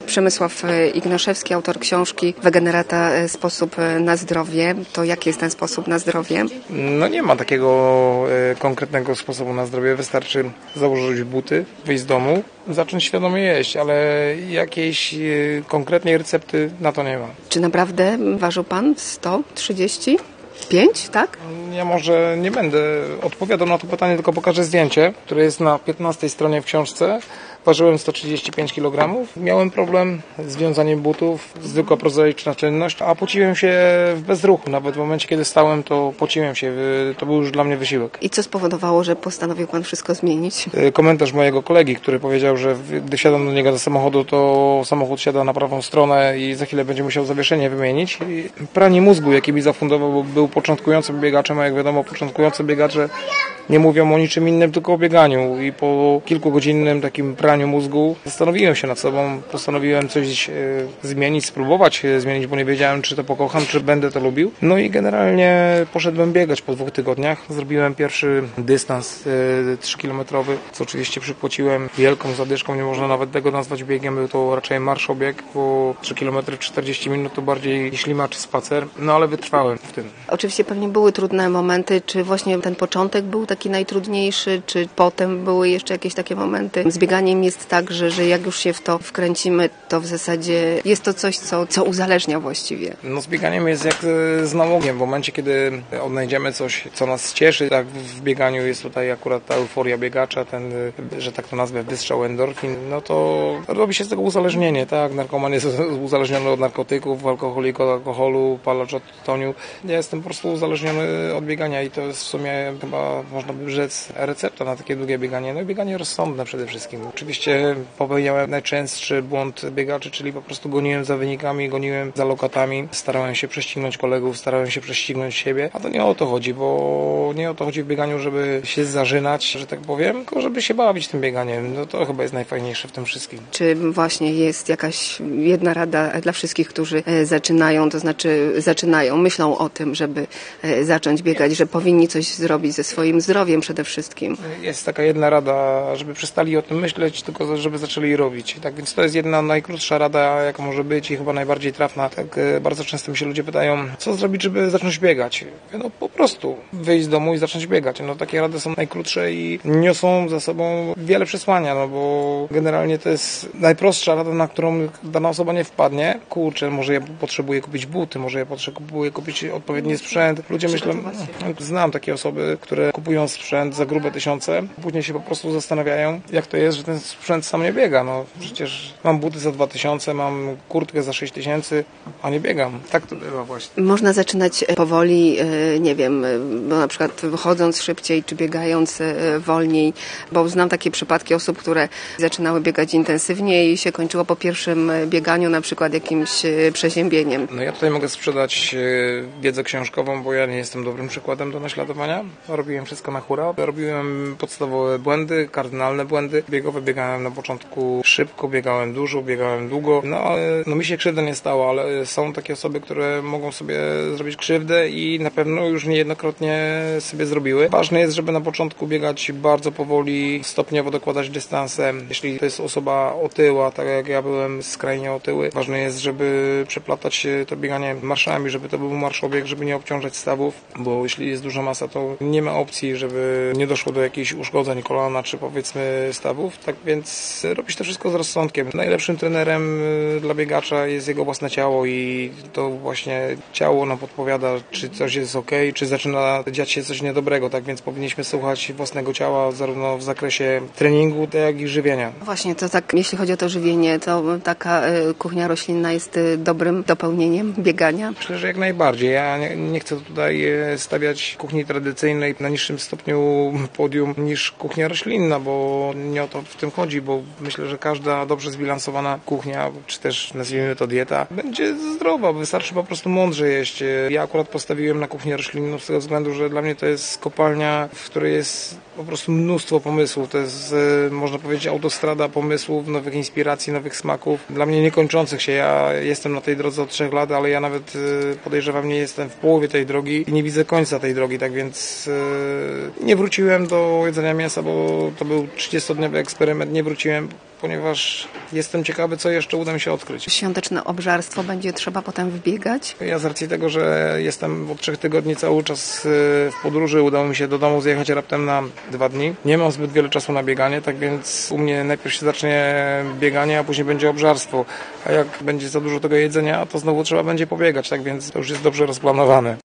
Przemysław Ignoszewski, autor książki Wegenerata sposób na zdrowie. To jaki jest ten sposób na zdrowie? No nie ma takiego konkretnego sposobu na zdrowie. Wystarczy założyć buty, wyjść z domu, zacząć świadomie jeść, ale jakiejś konkretnej recepty na to nie ma. Czy naprawdę ważył Pan 135, tak? Ja może nie będę odpowiadał na to pytanie, tylko pokażę zdjęcie, które jest na 15 stronie w książce. Ważyłem 135 kg. Miałem problem z wiązaniem butów, zwykła prozaiczna czynność, a pociłem się w bezruchu. Nawet w momencie, kiedy stałem, to pociłem się. To był już dla mnie wysiłek. I co spowodowało, że postanowił Pan wszystko zmienić? Komentarz mojego kolegi, który powiedział, że gdy wsiadam do niego do samochodu, to samochód siada na prawą stronę i za chwilę będzie musiał zawieszenie wymienić. I pranie mózgu, jaki mi zafundował, bo był początkującym biegaczem, a jak wiadomo, początkujący biegacze nie mówią o niczym innym, tylko o bieganiu. I po kilkugodzinnym takim praniu mózgu zastanowiłem się nad sobą, postanowiłem coś zmienić, spróbować zmienić, bo nie wiedziałem, czy to pokocham, czy będę to lubił. No i generalnie poszedłem biegać po 2 tygodniach. Zrobiłem pierwszy dystans 3-kilometrowy, co oczywiście przypłaciłem wielką zadyszką, nie można nawet tego nazwać biegiem, był to raczej marszobieg, bo 3 km w 40 minut to bardziej ślimaczy spacer, no ale wytrwałem w tym. Oczywiście pewnie były trudne momenty, czy właśnie ten początek był taki najtrudniejszy, czy potem były jeszcze jakieś takie momenty? Z bieganiem jest tak, że jak już się w to wkręcimy, to w zasadzie jest to coś, co uzależnia właściwie. No z bieganiem jest jak z nałogiem. W momencie, kiedy odnajdziemy coś, co nas cieszy, tak w bieganiu jest tutaj akurat ta euforia biegacza, ten, że tak to nazwę, wystrzał endorfin, no to robi się z tego uzależnienie, tak? Narkoman jest uzależniony od narkotyków, alkoholik od alkoholu, palacz od tytoniu. Ja jestem po prostu uzależniony od biegania i to jest w sumie chyba, można by rzec, recepta na takie długie bieganie. No i bieganie rozsądne przede wszystkim. Oczywiście popełniałem najczęstszy błąd biegaczy, czyli po prostu goniłem za wynikami, goniłem za lokatami, starałem się prześcignąć kolegów, starałem się prześcignąć siebie, a to nie o to chodzi, bo nie o to chodzi w bieganiu, żeby się zażynać, że tak powiem, tylko żeby się bawić tym bieganiem. No to chyba jest najfajniejsze w tym wszystkim. Czy właśnie jest jakaś jedna rada dla wszystkich, którzy zaczynają, to znaczy myślą o tym, żeby zacząć biegać, że powinni coś zrobić ze swoim zdrowiem przede wszystkim? Jest taka jedna rada, żeby przestali o tym myśleć, tylko żeby zaczęli robić. Tak więc to jest jedna najkrótsza rada, jaka może być i chyba najbardziej trafna. Tak bardzo często mi się ludzie pytają, co zrobić, żeby zacząć biegać? No po prostu wyjść z domu i zacząć biegać. No takie rady są najkrótsze i niosą za sobą wiele przesłania, no bo generalnie to jest najprostsza rada, na którą dana osoba nie wpadnie. Kurczę, może ja potrzebuję kupić buty, może ja potrzebuję kupić odpowiedni sprzęt. Ludzie myślą, znam takie osoby, które kupują sprzęt za grube tysiące, później się po prostu zastanawiają, jak to jest, że ten sprzęt sam nie biega. No przecież mam buty za 2000, mam kurtkę za 6000, a nie biegam. Tak to bywa właśnie. Można zaczynać powoli, nie wiem, bo na przykład wychodząc szybciej, czy biegając wolniej, bo znam takie przypadki osób, które zaczynały biegać intensywnie i się kończyło po pierwszym bieganiu na przykład jakimś przeziębieniem. No ja tutaj mogę sprzedać wiedzę książkową, bo ja nie jestem dobrym przykładem do naśladowania. Robiłem wszystko na hura. Robiłem podstawowe błędy, kardynalne błędy. Biegowe biegałem na początku szybko, biegałem dużo, biegałem długo. No ale mi się krzywda nie stała, ale są takie osoby, które mogą sobie zrobić krzywdę i na pewno już niejednokrotnie sobie zrobiły. Ważne jest, żeby na początku biegać bardzo powoli, stopniowo dokładać dystanse. Jeśli to jest osoba otyła, tak jak ja byłem skrajnie otyły, ważne jest, żeby przeplatać to bieganie marszami, żeby to był marszobieg, żeby nie obciążać stawów, bo jeśli jest duża masa, to nie ma opcji, żeby nie doszło do jakichś uszkodzeń kolana, czy powiedzmy stawów. Tak więc robić to wszystko z rozsądkiem. Najlepszym trenerem dla biegacza jest jego własne ciało i to właśnie ciało nam podpowiada, czy coś jest ok, czy zaczyna dziać się coś niedobrego. Tak więc powinniśmy słuchać własnego ciała zarówno w zakresie treningu, jak i żywienia. Właśnie, to tak, jeśli chodzi o to żywienie, to taka kuchnia roślinna jest dobrym dopełnieniem biegania? Myślę, że jak najbardziej. Ja nie chcę tutaj stawiać kuchni tradycyjnej na niższym stopniu podium niż kuchnia roślinna, bo nie o to w tym chodzi, bo myślę, że każda dobrze zbilansowana kuchnia, czy też nazwijmy to dieta, będzie zdrowa, wystarczy po prostu mądrze jeść. Ja akurat postawiłem na kuchnię roślinną z tego względu, że dla mnie to jest kopalnia, w której jest po prostu mnóstwo pomysłów. To jest, można powiedzieć, autostrada pomysłów, nowych inspiracji, nowych smaków. Dla mnie niekończących się. Ja jestem na tej drodze od 3 lat, ale ja nawet podejrzewam, nie jestem w połowie tej drogi i nie widzę końca tej drogi, tak więc Nie wróciłem do jedzenia mięsa, bo to był 30-dniowy eksperyment. Nie wróciłem, ponieważ jestem ciekawy, co jeszcze uda mi się odkryć. Świąteczne obżarstwo będzie trzeba potem wbiegać? Ja z racji tego, że jestem od 3 tygodni cały czas w podróży, udało mi się do domu zjechać raptem na 2 dni. Nie mam zbyt wiele czasu na bieganie, tak więc u mnie najpierw się zacznie bieganie, a później będzie obżarstwo. A jak będzie za dużo tego jedzenia, to znowu trzeba będzie pobiegać, tak więc to już jest dobrze rozplanowane.